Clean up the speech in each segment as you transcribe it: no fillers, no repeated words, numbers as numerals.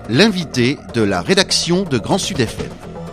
l'invité de la rédaction de Grand Sud FM.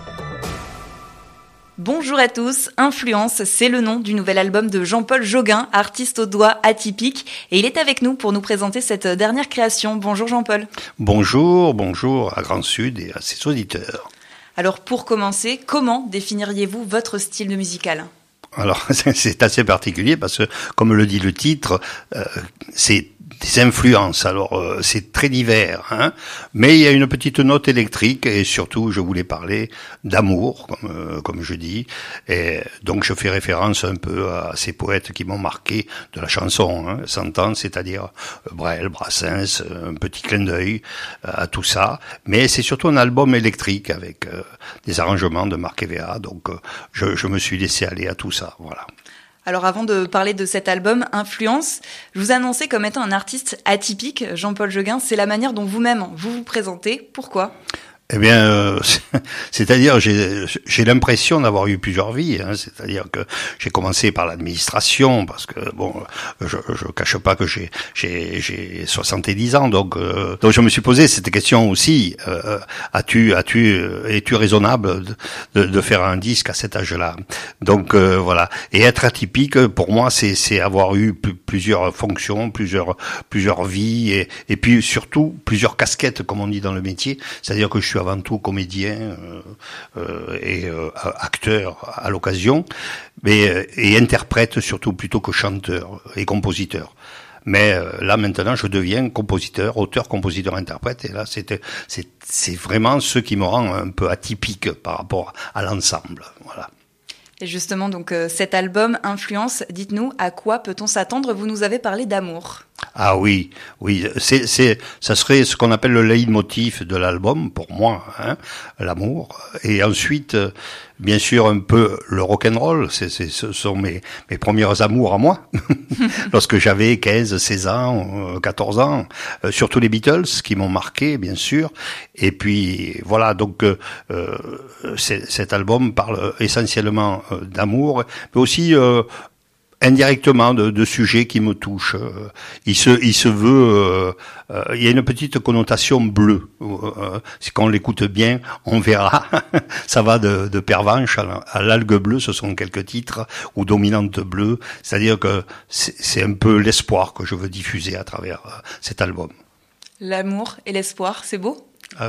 Bonjour à tous, Influence, c'est le nom du nouvel album de Jean-Paul Gauguin, artiste aux doigts atypiques, et il est avec nous pour nous présenter cette dernière création. Bonjour Jean-Paul. Bonjour à Grand Sud et à ses auditeurs. Alors pour commencer, comment définiriez-vous votre style de musical ? Alors c'est assez particulier parce que, comme le dit le titre, c'est des influences. Alors c'est très divers, hein, mais il y a une petite note électrique et surtout je voulais parler d'amour, comme je dis, et donc je fais référence un peu à ces poètes qui m'ont marqué de la chanson, hein, s'entend, c'est-à-dire Brel, Brassens, un petit clin d'œil à tout ça, mais c'est surtout un album électrique avec des arrangements de Marc Eva, donc je me suis laissé aller à tout ça, voilà. Alors avant de parler de cet album, Influence, je vous annonçais comme étant un artiste atypique, Jean-Paul Gauguin, c'est la manière dont vous-même vous présentez. Pourquoi ? Eh bien, c'est-à-dire j'ai l'impression d'avoir eu plusieurs vies, hein, c'est-à-dire que j'ai commencé par l'administration parce que bon, je cache pas que j'ai 70 ans, donc je me suis posé cette question aussi, es-tu raisonnable de faire un disque à cet âge-là? Donc voilà, et être atypique pour moi c'est avoir eu plusieurs fonctions, plusieurs vies et puis surtout plusieurs casquettes comme on dit dans le métier, c'est-à-dire que je suis avant tout comédien et acteur à l'occasion, et interprète surtout plutôt que chanteur et compositeur. Mais là maintenant je deviens compositeur, auteur, compositeur, interprète, et là c'est vraiment ce qui me rend un peu atypique par rapport à l'ensemble. Voilà. Et justement, donc cet album Influence, dites-nous à quoi peut-on s'attendre ? Vous nous avez parlé d'amour. Ah oui, ça serait ce qu'on appelle le leitmotiv de l'album pour moi, hein, l'amour. Et ensuite, bien sûr, un peu le rock'n'roll. Ce sont mes premiers amours à moi, lorsque j'avais 15, 16 ans, 14 ans. Surtout les Beatles qui m'ont marqué, bien sûr. Et puis voilà, donc cet album parle essentiellement d'amour, mais aussi indirectement de sujets qui me touchent. Il se veut, il y a une petite connotation bleue. Si on l'écoute bien, on verra. Ça va de Pervenche à l'algue bleue, ce sont quelques titres, ou Dominante bleue. C'est-à-dire que c'est un peu l'espoir que je veux diffuser à travers cet album. L'amour et l'espoir, c'est beau ?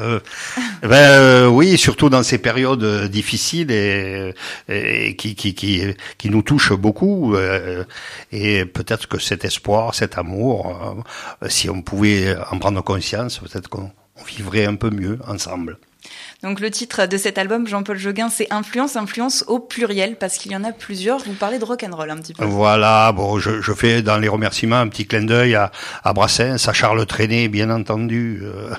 Oui, surtout dans ces périodes difficiles et qui nous touchent beaucoup, et peut-être que cet espoir, cet amour, si on pouvait en prendre conscience, peut-être qu'on vivrait un peu mieux ensemble. Donc le titre de cet album, Jean-Paul Gauguin, c'est Influence au pluriel, parce qu'il y en a plusieurs. Vous parlez de rock'n'roll un petit peu. Voilà, bon, je fais dans les remerciements un petit clin d'œil à Brassens, à Charles Trenet, bien entendu,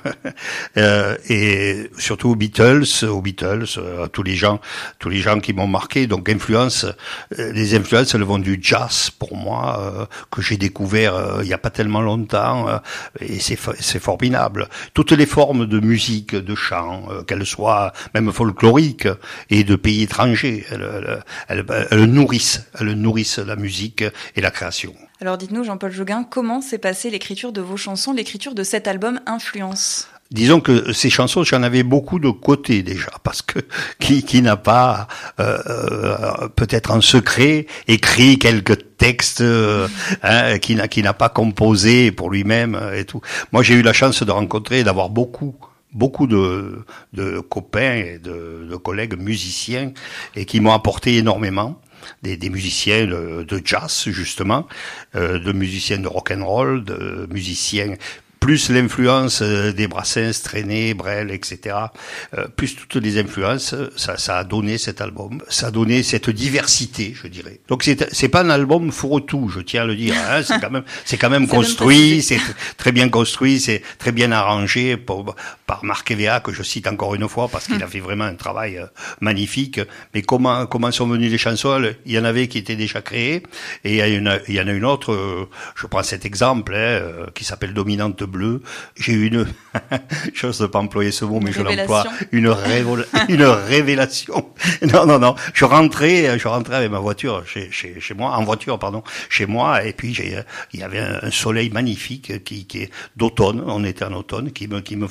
et surtout aux Beatles, à tous les gens qui m'ont marqué. Donc les influences, elles vont du jazz pour moi, que j'ai découvert il y a pas tellement longtemps, et c'est formidable. Toutes les formes de musique, de chant, qu'elles soient même folkloriques et de pays étrangers, elles nourrissent la musique et la création. Alors dites-nous, Jean-Paul Gauguin, comment s'est passée l'écriture de vos chansons, l'écriture de cet album Influence ? Disons que ces chansons, j'en avais beaucoup de côté déjà, parce que qui n'a pas peut-être en secret écrit quelques textes, qui n'a pas composé pour lui-même et tout. Moi, j'ai eu la chance de rencontrer, d'avoir beaucoup de copains et de collègues musiciens et qui m'ont apporté énormément. Des musiciens de jazz, justement, de musiciens de rock'n'roll, de musiciens plus l'influence des Brassens, Trenet, Brel, etc., plus toutes les influences, ça a donné cet album, ça a donné cette diversité, je dirais. Donc c'est pas un album fourre-tout, je tiens à le dire, hein, c'est quand même construit, c'est très bien construit, c'est très bien arrangé par Marc Eva, que je cite encore une fois parce qu'il a fait vraiment un travail magnifique. Mais comment sont venues les chansons? Il y en avait qui étaient déjà créées, et il y en a une autre, je prends cet exemple, qui s'appelle Dominante bleue. J'ai eu une, j'ose pas employer ce mot, mais je l'emploie, une révélation. Non. Je rentrais avec ma voiture chez moi, et puis il y avait un soleil magnifique qui est d'automne, on était en automne, qui me faisait cligner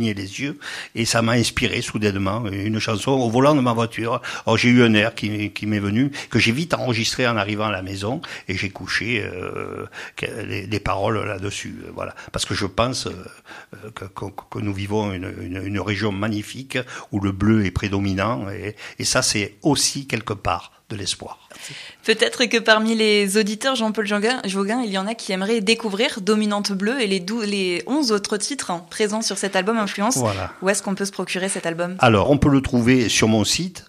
cligner les yeux, et ça m'a inspiré soudainement une chanson au volant de ma voiture. Alors j'ai eu un air qui m'est venu, que j'ai vite enregistré en arrivant à la maison, et j'ai couché les paroles là-dessus. Voilà, parce que je pense que nous vivons une région magnifique où le bleu est prédominant, et ça c'est aussi quelque part de l'espoir. Peut-être que parmi les auditeurs Jean-Paul Joguin, il y en a qui aimeraient découvrir Dominante Bleue et les 11 autres titres présents sur cet album Influence. Voilà. Où est-ce qu'on peut se procurer cet album ? Alors, on peut le trouver sur mon site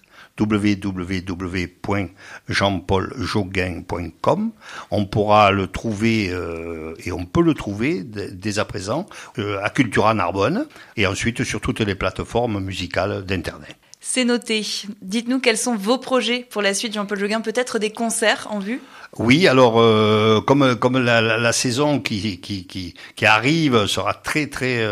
www.jeanpauljoguin.com. On pourra le trouver et on peut le trouver dès à présent à Cultura Narbonne et ensuite sur toutes les plateformes musicales d'internet. C'est noté. Dites-nous quels sont vos projets pour la suite, Jean-Paul Joguin, peut-être des concerts en vue ? Oui, alors comme la saison qui arrive sera très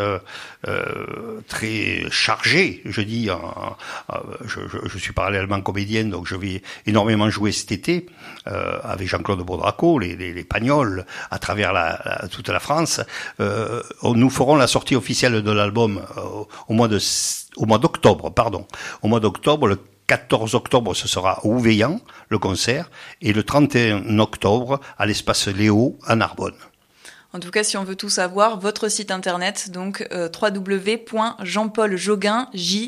chargée, je dis, je suis parallèlement comédienne, donc je vais énormément jouer cet été avec Jean-Claude Baudraco, les Pagnols à travers toute la France. Nous ferons la sortie officielle de l'album au mois d'octobre. Au mois d'octobre, le 14 octobre, ce sera au Ouveillan, le concert, et le 31 octobre, à l'espace Léo, à Narbonne. En tout cas, si on veut tout savoir, votre site internet, donc www.jeanpauljoguin,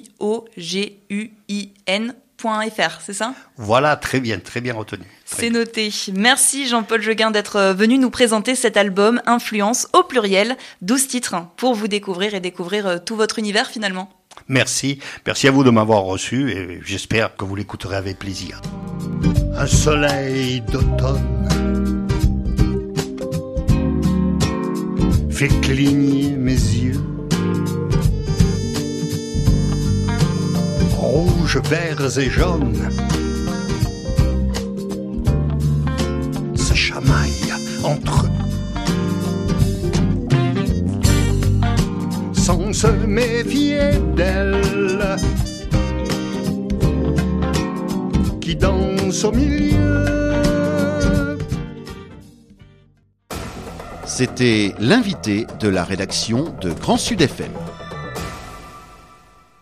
JOGUIN.fr, c'est ça ? Voilà, très bien retenu. C'est noté. Merci Jean-Paul Joguin d'être venu nous présenter cet album Influence au pluriel, 12 titres pour vous découvrir et découvrir tout votre univers finalement. Merci à vous de m'avoir reçu et j'espère que vous l'écouterez avec plaisir. Un soleil d'automne fait cligner mes yeux, rouges, verts et jaunes se chamaillent entre eux. Sans se méfier d'elle qui danse au milieu. C'était l'invité de la rédaction de Grand Sud FM.